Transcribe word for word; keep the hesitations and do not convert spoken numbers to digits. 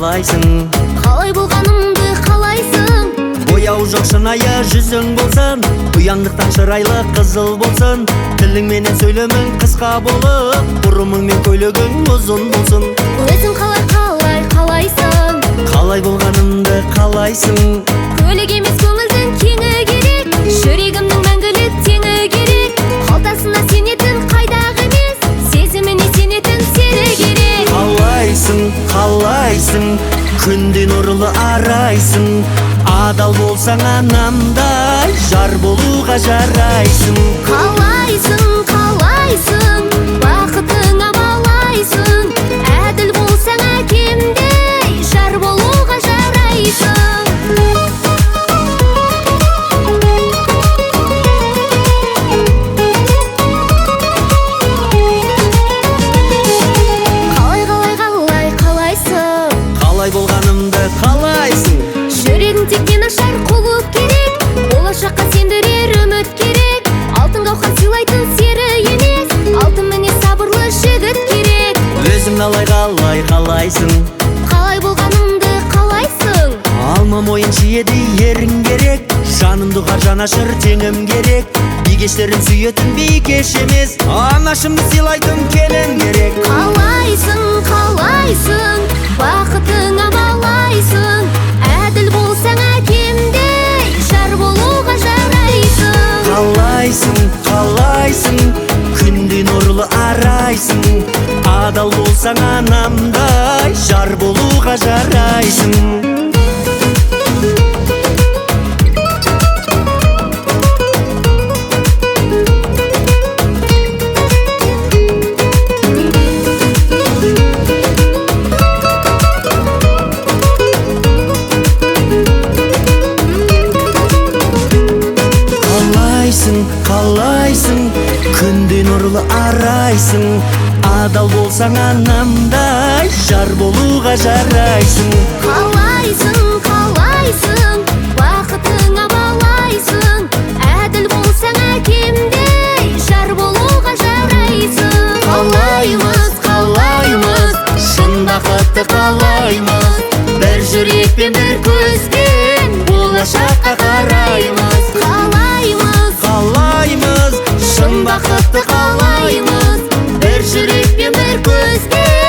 қалайсың? Қалай болғанымды қалайсың? Бояу жоқ шынайы жүзің болсын, ұяңдықтан шырайлы қызыл болсын, тіліңменен сөйлемің қысқа болып, бұрымың мен көйлегің ұзын болсын. Өзің қалай қалай қалайсың? Қалай болғанымды қалайсың? Көйлек емес көңілдің кеңі керек, жүрегімнің мәңгілік теңі керек. Қалтасына сенетін қайдағы емес, сезіміне сенетін сері керек. Қалайсың, қалайсың, күнде нұрлы арайсың, адал болсаң анамдай, жар болуға жарайсың. Қалайсың, қалайсың, бақытыңа балайсың, әділ болсаң әкемдей, жар болуға жарайсың. Қалай, қалай, қалай, қалайсың? Қалай болғанымды қалайсың? Жүрегің тек мен ашар құлып керек, болашаққа сендірер үміт керек. Алтын қауқар сыйлайтын сері емес, алтын міне сабырлы жігіт керек. Өзің қалай қалай қалайсың? Қалай болғанымды қалайсың? Алма мойын шиеді ерің керек, жанымды қар жанашыр теңім керек. Бикештерін сүйетін бикеш емес, анашымды сыйлайтын келін керек. Қалайсың, қалайсың, бақытыңа балайсың, әділ болсаң әкемдей, жар болуға жарайсың. Қалайсың, қалайсың, күнде нұрлы арайсың, адал болсаң анамдай, жар болуға жарайсың. Қалайсың, күнде нұрлы арайсың, адал болсаң анамдай, жар болуға жарайсың. Қалайсың, қалайсың, бақытыңа балайсың, әділ болсаң әкемдей, жар болуға жарайсың. Қалаймыз, қалаймыз, шын бақытты қалаймыз, бір жүрекпен бір көзбен болашаққа қараймыз. Қалаймыз, Қалаймыз, шын бақытты қалаймыз, бір жүрекпен бір көзбен